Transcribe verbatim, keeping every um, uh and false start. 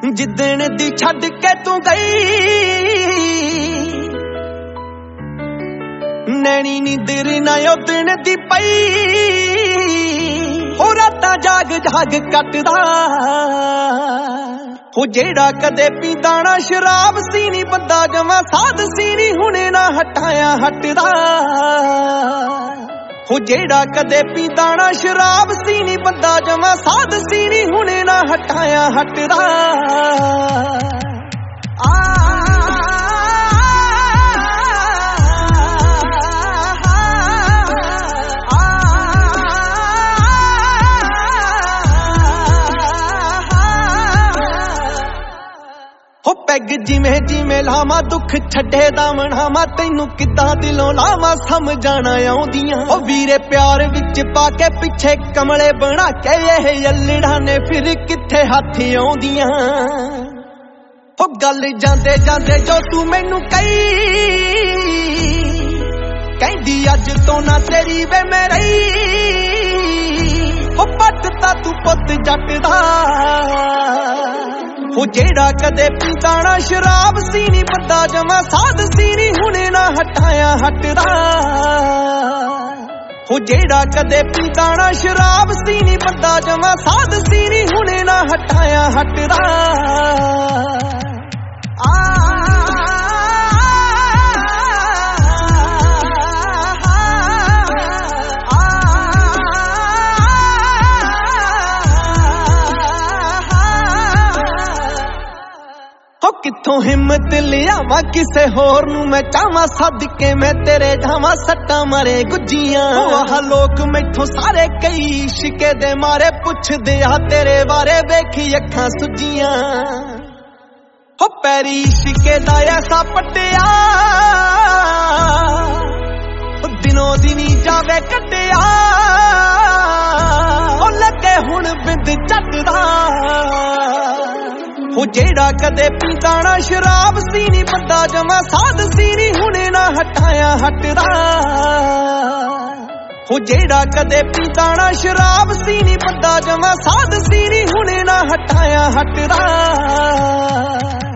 जिदण दी छड्ड के तू गई नैनी नींदर ना उदण दी पई हो रातां जाग जाग कटदा हो जेड़ा कदे पींदा ना शराब सी नी बंदा जमा साध सी नी हुणे ना हटाया हटदा हो जेड़ा कदे पींदा ना शराब सी नी बंदा जमा साध सी नी हुणे ना हटाया हटदा आ पैग जिमें जिमें लावा दुख छड्डे दा मनावा तैनू किद्दां दिलों लावा समझाना आउंदियां ओ वीरे प्यार विच पाके पिछे कमले बना के ये अल्लड़ा ने फिर किथे हाथ आउंदियां ओ गल जांदे जांदे जो तू मैनू कही कहंदी अज तो ना तेरी वे मैं रही ओ पटता तू पुत जट दा हो जेड़ा कदे पींदा ना शराब सी नी बंदा जमा साध सी नी हुणे ना हटाया हटदा हो जेड़ा कदे पींदा ना शराब सी नी बंदा जमा साध सी नी हुणे ना हटाया हटदा आ किथों हिम्मत लियावा किसे होर नू मैं चाहवा सदके मैं तेरे जावा सट्टा मारे गुज्जियां आह लोग मैथों सारे कई इश्के दे मारे पुछदे आ तेरे बारे वेखी अखां सुजियां हो पैरी इश्के दा ऐसा पट्टिया दिनों दिनी जावे कट्टिया ओ लगे हुण बिंद चटदा हो जेड़ा कदे पींदा ना शराब सी नी बंदा जमा साध सी नी हुणे ना हटाया हटदा हो जेड़ा कदे पींदा ना शराब सी नी बंदा जमा साध सी नी हुणे ना हटाया हटदा।